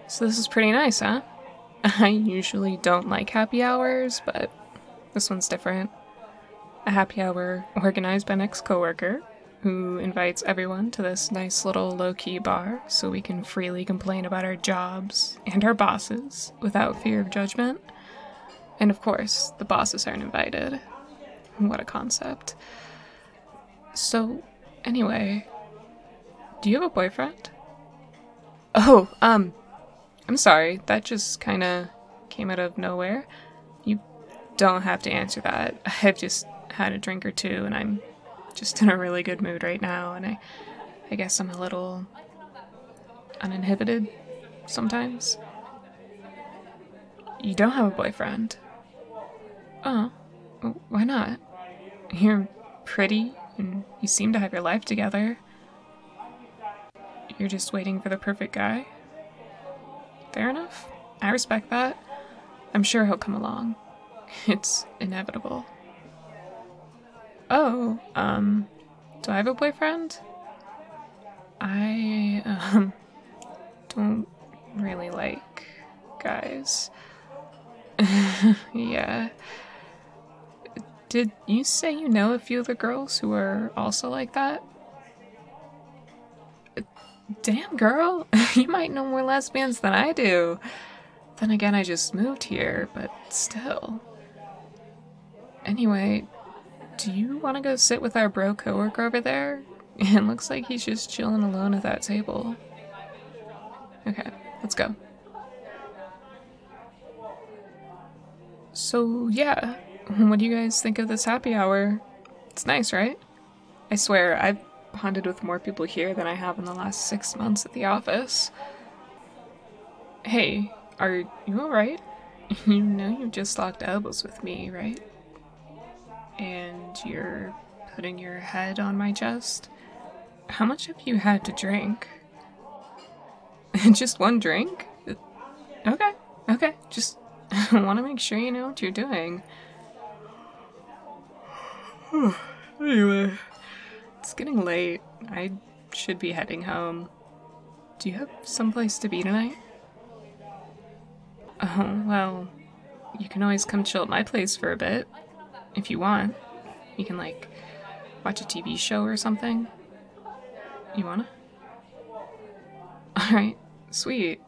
So this is pretty nice, huh? I usually don't like happy hours, but this one's different. A happy hour organized by an ex-coworker who invites everyone to this nice little low-key bar so we can freely complain about our jobs and our bosses without fear of judgment. And of course, the bosses aren't invited. What a concept. So, anyway, do you have a boyfriend? Oh, I'm sorry, that just kinda came out of nowhere. You don't have to answer that. I've just had a drink or two and I'm just in a really good mood right now, and I guess I'm a little uninhibited sometimes. You don't have a boyfriend? Oh, why not? You're pretty and you seem to have your life together. You're just waiting for the perfect guy? Fair enough. I respect that. I'm sure he'll come along. It's inevitable. Oh, do I have a boyfriend? I, don't really like guys. Yeah. Did you say you know a few of the girls who are also like that? Damn, girl. You might know more lesbians than I do. Then again, I just moved here, but still. Anyway, do you want to go sit with our bro coworker over there? It looks like he's just chilling alone at that table. Okay, let's go. So, yeah, what do you guys think of this happy hour? It's nice, right? I swear, I've bonded with more people here than I have in the last 6 months at the office. Hey, are you alright? You know you just locked elbows with me, right? And you're putting your head on my chest? How much have you had to drink? Just one drink? Okay, okay, just want to make sure you know what you're doing. Anyway, it's getting late. I should be heading home. Do you have someplace to be tonight? Oh, well, you can always come chill at my place for a bit. If you want. You can, like, watch a TV show or something. You wanna? Alright, sweet.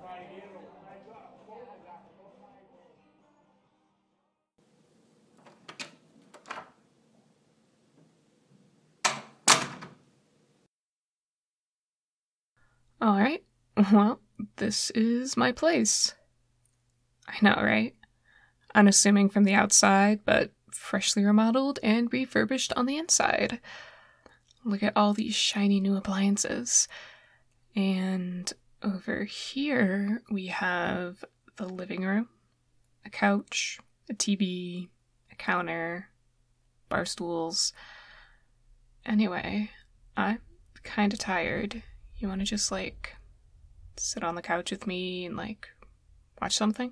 Alright, well, this is my place. I know, right? Unassuming from the outside, but freshly remodeled and refurbished on the inside. Look at all these shiny new appliances. And over here, we have the living room, a couch, a TV, a counter, bar stools. Anyway, I'm kinda tired. You wanna just, like, sit on the couch with me and, like, watch something?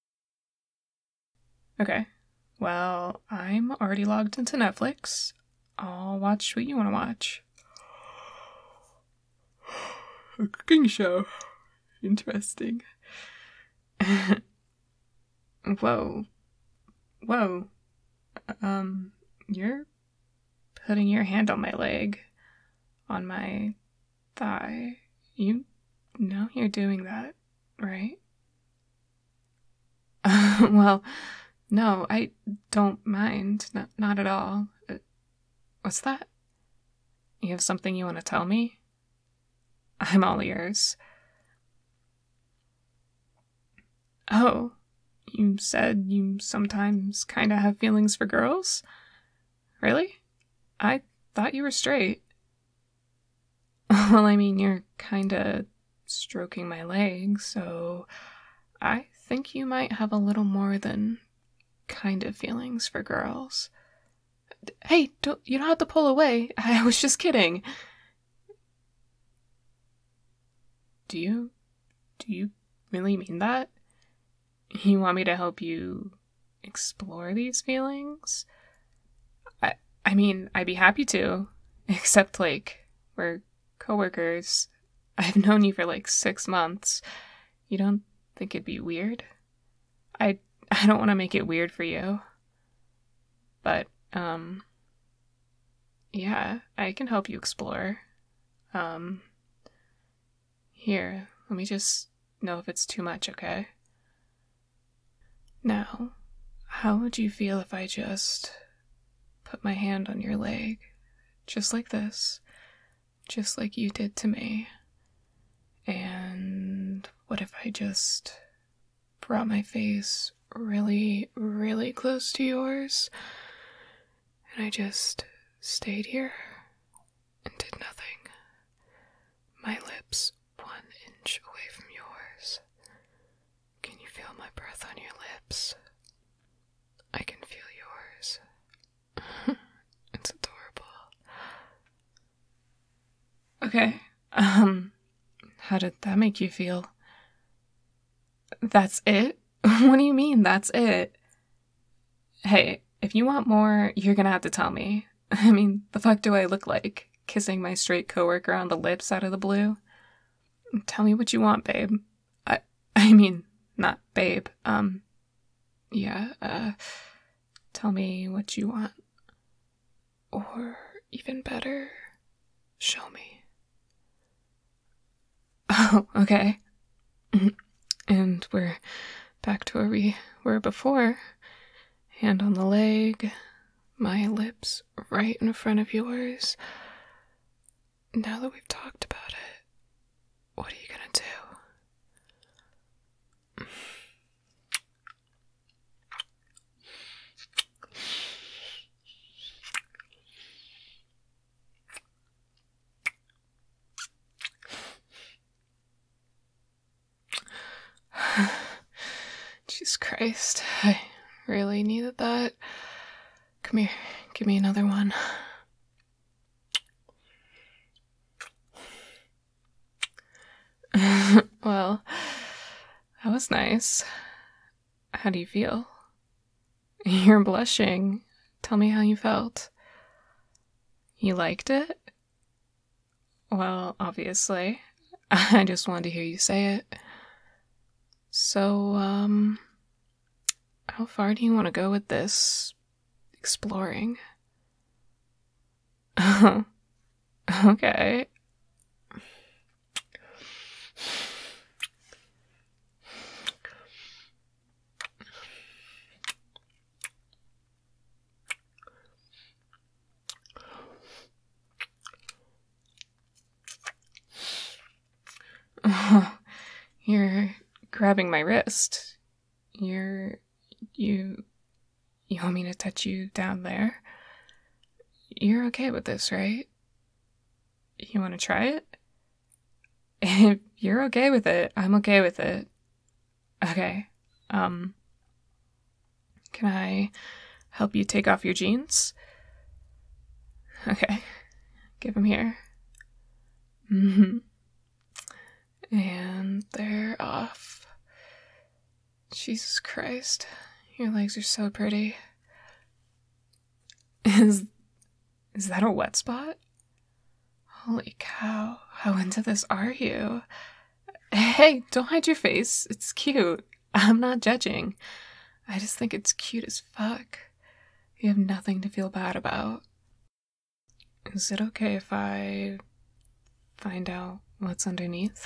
Okay. Well, I'm already logged into Netflix. I'll watch what you wanna watch. A cooking show. Interesting. Whoa. Whoa. You're putting your hand on my leg. On my thigh. You know you're doing that, right? Well, no, I don't mind. Not at all. What's that? You have something you want to tell me? I'm all ears. Oh, you said you sometimes kinda have feelings for girls? Really? I thought you were straight. Well, I mean, you're kinda stroking my leg, so I think you might have a little more than kind of feelings for girls. Hey, you don't have to pull away. I was just kidding. Do you really mean that? You want me to help you explore these feelings? I mean, I'd be happy to. Except, like, we're coworkers. I've known you for like 6 months. You don't think it'd be weird. I don't want to make it weird for you. But, yeah, I can help you explore. Here, let me just know if it's too much, okay? Now, how would you feel if I just put my hand on your leg? Just like this. Just like you did to me. And what if I just brought my face really, really close to yours? And I just stayed here and did nothing. My lips 1 inch away from yours. Can you feel my breath on your lips? I can feel yours. It's adorable. Okay, how did that make you feel? That's it? What do you mean, that's it? Hey, if you want more, you're gonna have to tell me. I mean, the fuck do I look like? Kissing my straight coworker on the lips out of the blue? Tell me what you want, babe. I mean, not babe. Yeah, tell me what you want. Or, even better, show me. Oh, okay. And we're back to where we were before. Hand on the leg, my lips right in front of yours. Now that we've talked about it, what are you gonna do? Jesus Christ, I really needed that. Come here, give me another one. Well, that was nice. How do you feel? You're blushing. Tell me how you felt. You liked it? Well, obviously. I just wanted to hear you say it. So, how far do you want to go with this exploring? Oh, okay. Oh, you're grabbing my wrist. You want me to touch you down there? You're okay with this, right? You want to try it? If you're okay with it, I'm okay with it. Okay. Can I help you take off your jeans? Okay. Give them here. And they're off. Jesus Christ. Your legs are so pretty. Is that a wet spot? Holy cow. How into this are you? Hey, don't hide your face. It's cute. I'm not judging. I just think it's cute as fuck. You have nothing to feel bad about. Is it okay if I find out what's underneath?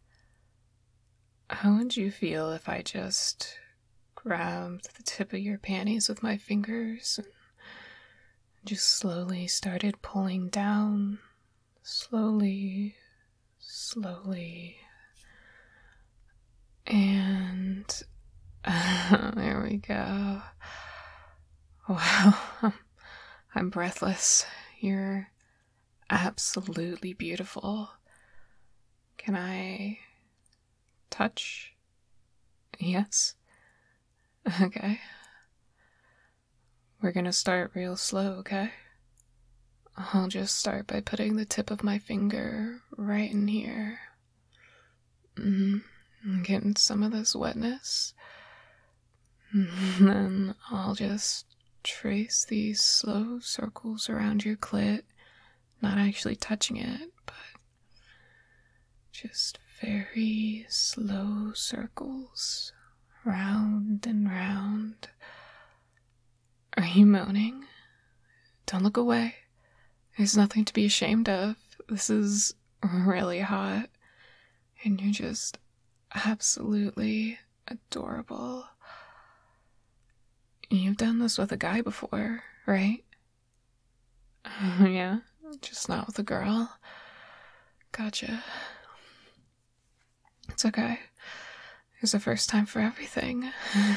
How would you feel if I just grabbed the tip of your panties with my fingers and just slowly started pulling down? Slowly, slowly. And there we go. Wow, I'm breathless. You're absolutely beautiful. Can I touch? Yes? Okay. We're gonna start real slow, okay? I'll just start by putting the tip of my finger right in here. I'm getting some of this wetness. And then I'll just trace these slow circles around your clit, not actually touching it, but just very slow circles, round and round. Are you moaning? Don't look away. There's nothing to be ashamed of. This is really hot, and you're just absolutely adorable. You've done this with a guy before, right? Yeah, just not with a girl. Gotcha. It's okay. There's a first time for everything.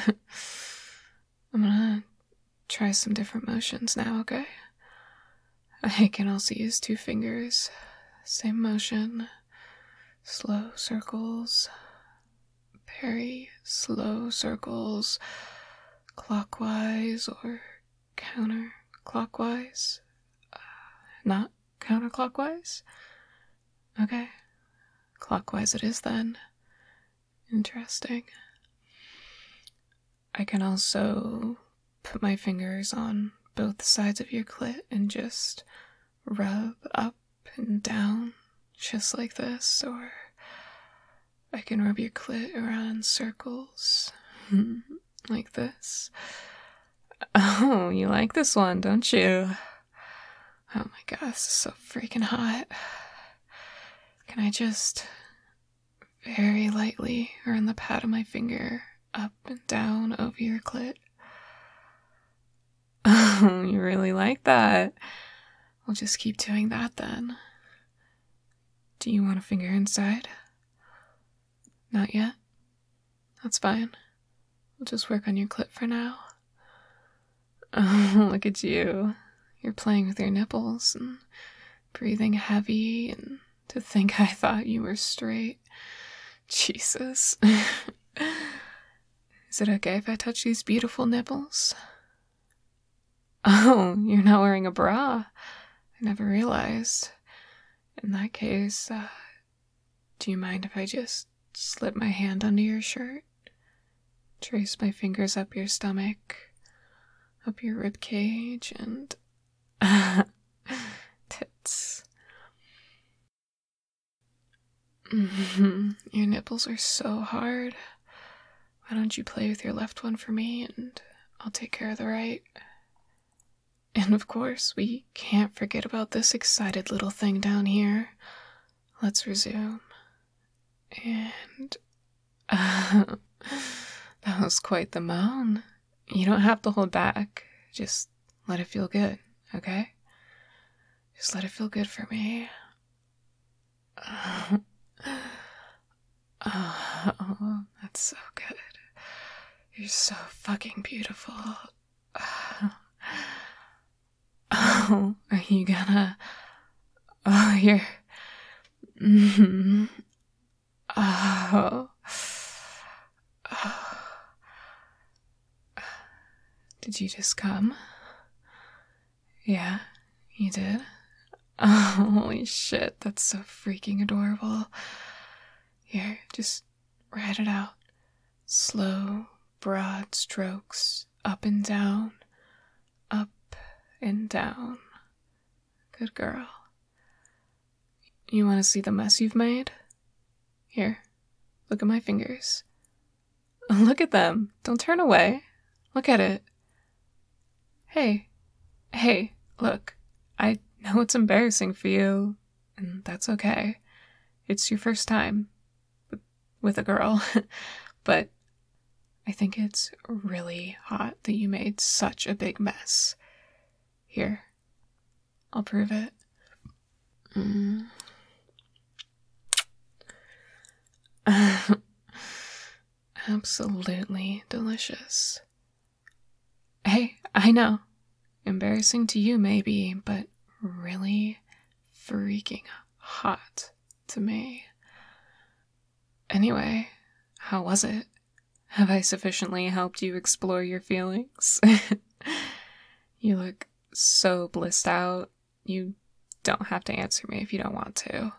I'm gonna try some different motions now, okay? I can also use 2 fingers. Same motion. Slow circles. Very slow circles. Clockwise or counterclockwise. Not counterclockwise? Okay. Clockwise it is then. Interesting. I can also put my fingers on both sides of your clit and just rub up and down, just like this, or I can rub your clit around in circles, like this. Oh, you like this one, don't you? Oh my gosh, this is so freaking hot. Can I just very lightly run the pad of my finger up and down over your clit? Oh, you really like that. We'll just keep doing that then. Do you want a finger inside? Not yet? That's fine. We'll just work on your clit for now. Oh, look at you. You're playing with your nipples and breathing heavy, and to think I thought you were straight. Jesus. Is it okay if I touch these beautiful nipples? Oh, you're not wearing a bra. I never realized. In that case, do you mind if I just slip my hand under your shirt? Trace my fingers up your stomach, up your rib cage, and tits. Your nipples are so hard. Why don't you play with your left one for me, and I'll take care of the right. And of course, we can't forget about this excited little thing down here. Let's resume. And that was quite the moan. You don't have to hold back. Just let it feel good, okay? Just let it feel good for me. Oh, that's so good. You're so fucking beautiful. Oh, are you gonna... Oh, you're... Oh. Did you just come? Yeah, you did? Oh, holy shit, that's so freaking adorable. Here, just write it out. Slow, broad strokes, up and down, up and down. Good girl. You want to see the mess you've made? Here, look at my fingers. Look at them. Don't turn away. Look at it. Hey, look. I know it's embarrassing for you, and that's okay. It's your first time with a girl, but I think it's really hot that you made such a big mess. Here, I'll prove it. Absolutely delicious. Hey, I know. Embarrassing to you maybe, but really freaking hot to me. Anyway, how was it? Have I sufficiently helped you explore your feelings? You look so blissed out. You don't have to answer me if you don't want to.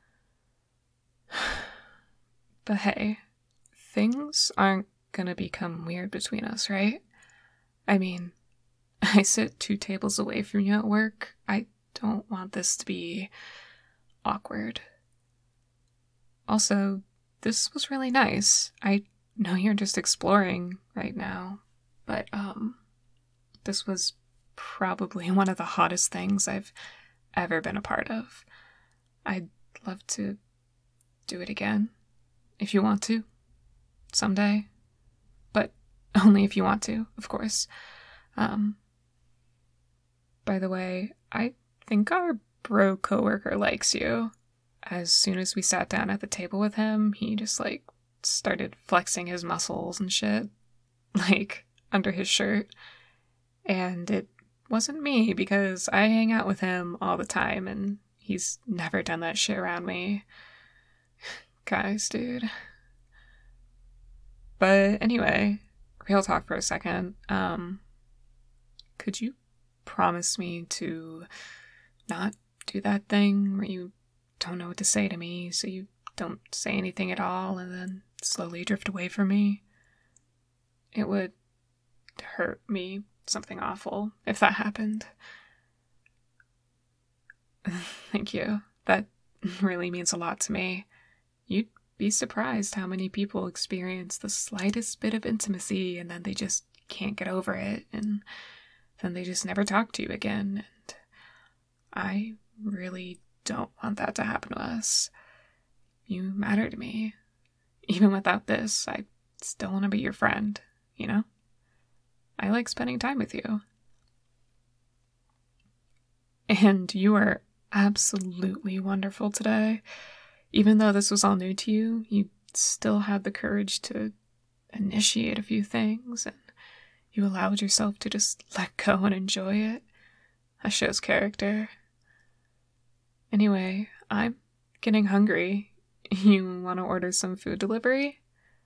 But hey, things aren't gonna become weird between us, right? I mean, I sit 2 tables away from you at work. I don't want this to be awkward. Also, this was really nice. I know you're just exploring right now, but this was probably one of the hottest things I've ever been a part of. I'd love to do it again, if you want to, someday. But only if you want to, of course. By the way, I think our bro coworker likes you. As soon as we sat down at the table with him, he just like started flexing his muscles and shit, like under his shirt. And it wasn't me because I hang out with him all the time and he's never done that shit around me. Guys, dude. But anyway, real talk for a second. Could you promise me to not do that thing where you don't know what to say to me, so you don't say anything at all and then slowly drift away from me? It would hurt me something awful if that happened. Thank you. That really means a lot to me. You'd be surprised how many people experience the slightest bit of intimacy and then they just can't get over it, and then they just never talk to you again. And I really don't want that to happen to us. You matter to me. Even without this, I still want to be your friend, you know? I like spending time with you. And you are absolutely wonderful today. Even though this was all new to you, you still had the courage to initiate a few things, and you allowed yourself to just let go and enjoy it. That shows character. Anyway, I'm getting hungry. You want to order some food delivery?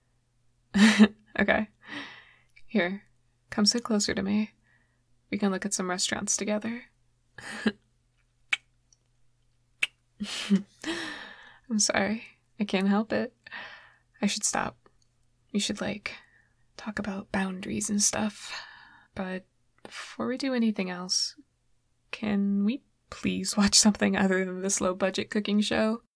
Okay. Here, come sit closer to me. We can look at some restaurants together. I'm sorry. I can't help it. I should stop. We should, talk about boundaries and stuff. But before we do anything else, can we please watch something other than this low-budget cooking show?